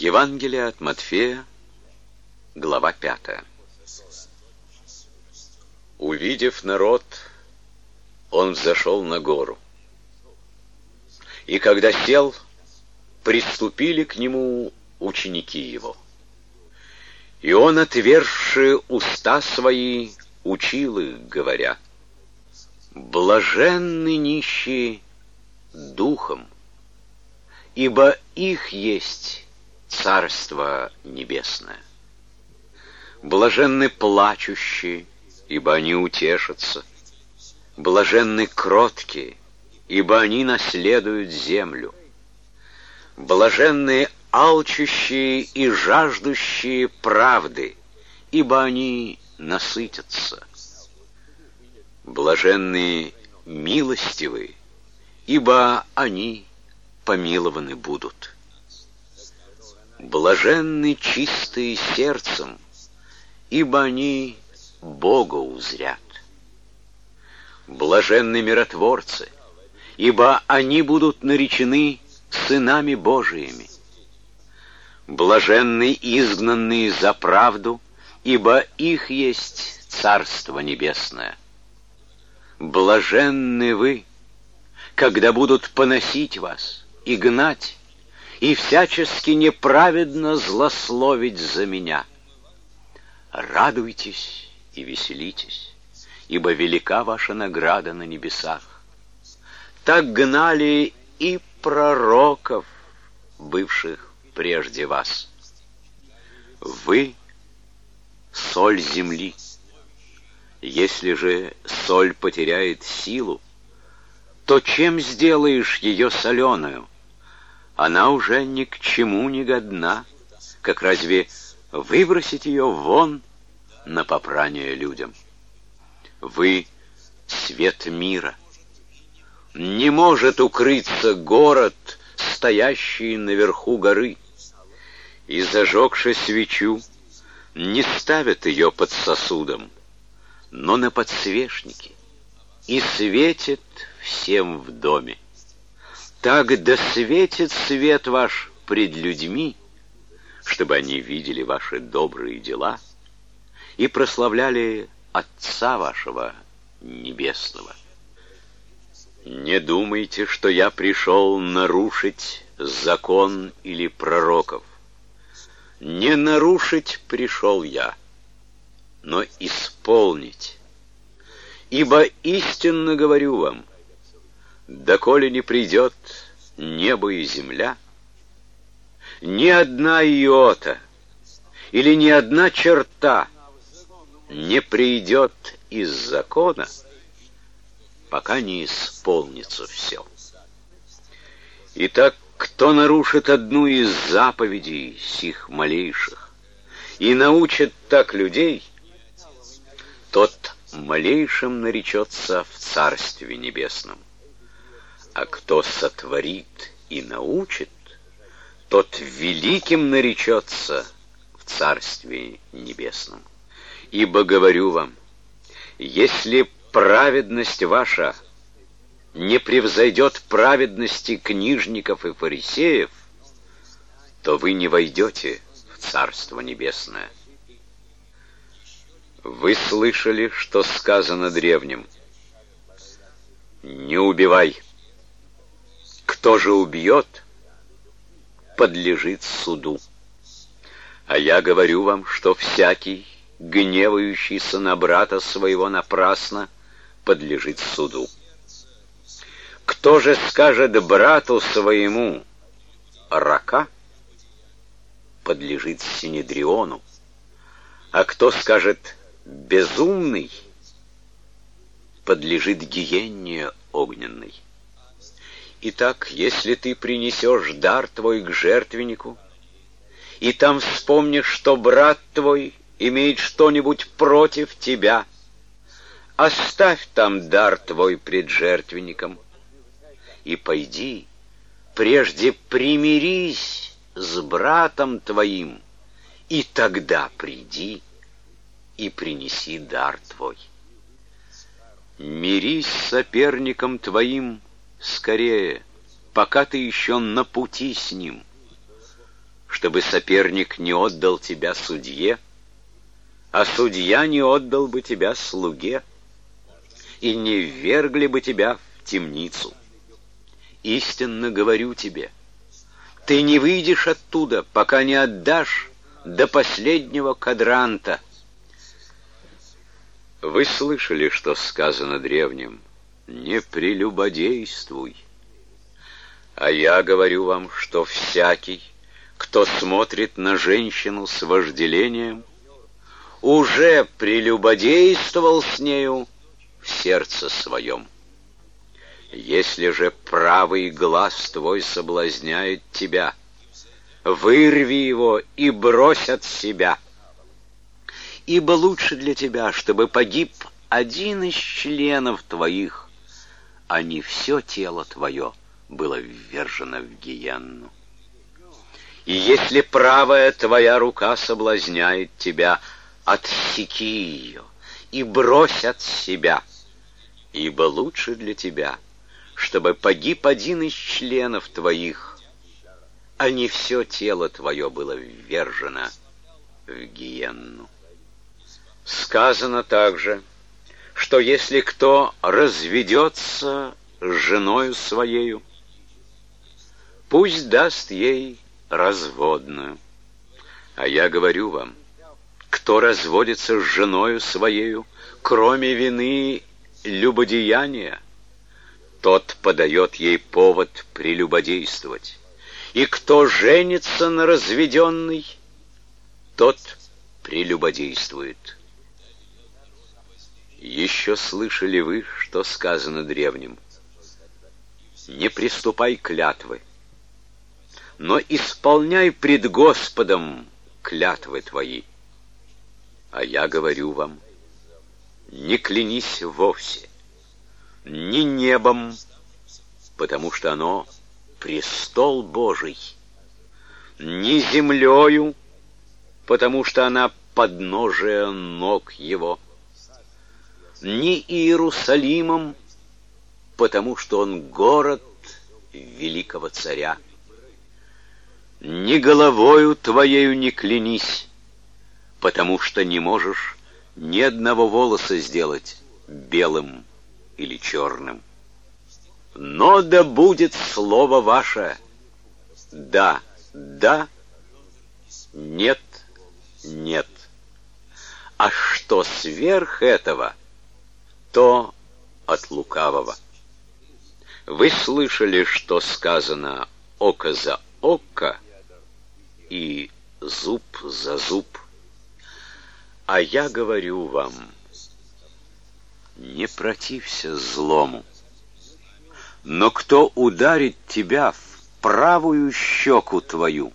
Евангелие от Матфея, глава 5. Увидев народ, он взошел на гору. И когда сел, приступили к нему ученики его. И он, отверзши уста свои, учил их, говоря: «Блаженны нищие духом, ибо их есть Царство Небесное. Блаженны плачущие, ибо они утешатся. Блаженны кроткие, ибо они наследуют землю. Блаженны алчущие и жаждущие правды, ибо они насытятся. Блаженны милостивые, ибо они помилованы будут. Блаженны чистые сердцем, ибо они Бога узрят. Блаженны миротворцы, ибо они будут наречены сынами Божиими. Блаженны изгнанные за правду, ибо их есть Царство Небесное. Блаженны вы, когда будут поносить вас и гнать, и всячески неправедно злословить за меня. Радуйтесь и веселитесь, ибо велика ваша награда на небесах. Так гнали и пророков, бывших прежде вас. Вы — соль земли. Если же соль потеряет силу, то чем сделаешь ее соленую? Она уже ни к чему не годна, как разве выбросить ее вон на попрание людям? Вы — свет мира. Не может укрыться город, стоящий наверху горы, и, зажегши свечу, не ставят ее под сосудом, но на подсвечнике, и светит всем в доме. Так да светит свет ваш пред людьми, чтобы они видели ваши добрые дела и прославляли Отца вашего Небесного. Не думайте, что я пришел нарушить закон или пророков. Не нарушить пришел я, но исполнить. Ибо истинно говорю вам, доколе не придет небо и земля, ни одна иота или ни одна черта не придет из закона, пока не исполнится все. Итак, кто нарушит одну из заповедей сих малейших и научит так людей, тот малейшим наречется в Царстве Небесном. А кто сотворит и научит, тот великим наречется в Царстве Небесном. Ибо говорю вам, если праведность ваша не превзойдет праведности книжников и фарисеев, то вы не войдете в Царство Небесное. Вы слышали, что сказано древним: не убивай. Кто же убьет, подлежит суду. А я говорю вам, что всякий, гневающийся на брата своего напрасно, подлежит суду. Кто же скажет брату своему рака, подлежит синедриону, а кто скажет безумный, подлежит гиенне огненной. Итак, если ты принесешь дар твой к жертвеннику, и там вспомнишь, что брат твой имеет что-нибудь против тебя, оставь там дар твой пред жертвенником, и пойди, прежде примирись с братом твоим, и тогда приди и принеси дар твой. Мирись с соперником твоим скорее, пока ты еще на пути с ним, чтобы соперник не отдал тебя судье, а судья не отдал бы тебя слуге, и не ввергли бы тебя в темницу. Истинно говорю тебе, ты не выйдешь оттуда, пока не отдашь до последнего кадранта. Вы слышали, что сказано древним: не прелюбодействуй. А я говорю вам, что всякий, кто смотрит на женщину с вожделением, уже прелюбодействовал с нею в сердце своем. Если же правый глаз твой соблазняет тебя, вырви его и брось от себя. Ибо лучше для тебя, чтобы погиб один из членов твоих, а не все тело твое было ввержено в гиенну. И если правая твоя рука соблазняет тебя, отсеки ее и брось от себя, ибо лучше для тебя, чтобы погиб один из членов твоих, а не все тело твое было ввержено в гиенну. Сказано также, что если кто разведется с женою своею, пусть даст ей разводную. А я говорю вам, кто разводится с женою своею, кроме вины любодеяния, тот подает ей повод прелюбодействовать. И кто женится на разведенной, тот прелюбодействует. Еще слышали вы, что сказано древним: не приступай клятвы, но исполняй пред Господом клятвы твои. А я говорю вам, не клянись вовсе, ни небом, потому что оно престол Божий, ни землею, потому что она подножие ног его, ни Иерусалимом, потому что он город великого царя. Ни головою твоею не клянись, потому что не можешь ни одного волоса сделать белым или черным. Но да будет слово ваше да, да, нет, нет. А что сверх этого, то от лукавого. Вы слышали, что сказано: око за око и зуб за зуб. А я говорю вам, не протився злому, но кто ударит тебя в правую щеку твою,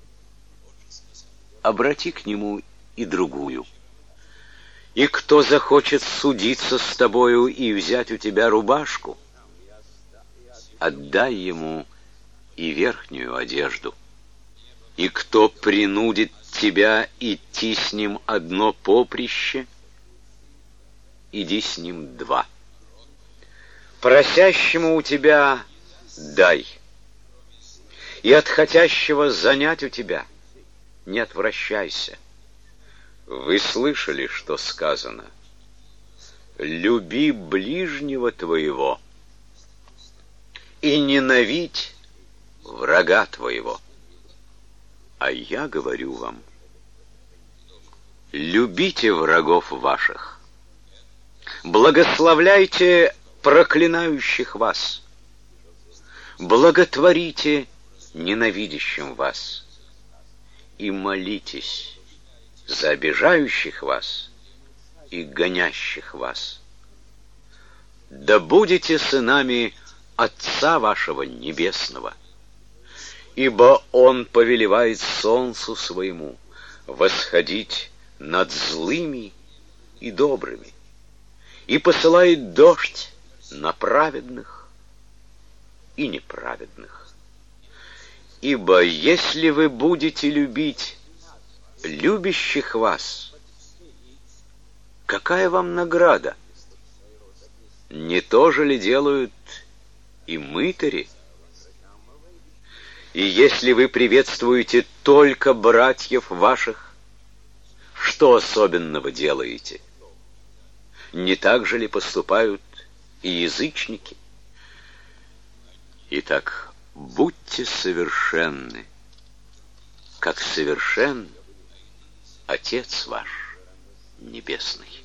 обрати к нему и другую. И кто захочет судиться с тобою и взять у тебя рубашку, отдай ему и верхнюю одежду. И кто принудит тебя идти с ним одно поприще, иди с ним два. Просящему у тебя дай, и от хотящего занять у тебя не отвращайся. Вы слышали, что сказано: люби ближнего твоего и ненавидь врага твоего. А я говорю вам, любите врагов ваших, благословляйте проклинающих вас, благотворите ненавидящим вас и молитесь за обижающих вас и гонящих вас. Да будете сынами Отца вашего Небесного, ибо Он повелевает солнцу своему восходить над злыми и добрыми, и посылает дождь на праведных и неправедных. Ибо если вы будете любить любящих вас, какая вам награда? Не то же ли делают и мытари? И если вы приветствуете только братьев ваших, что особенного делаете? Не так же ли поступают и язычники? Итак, будьте совершенны, как совершен Отец ваш Небесный.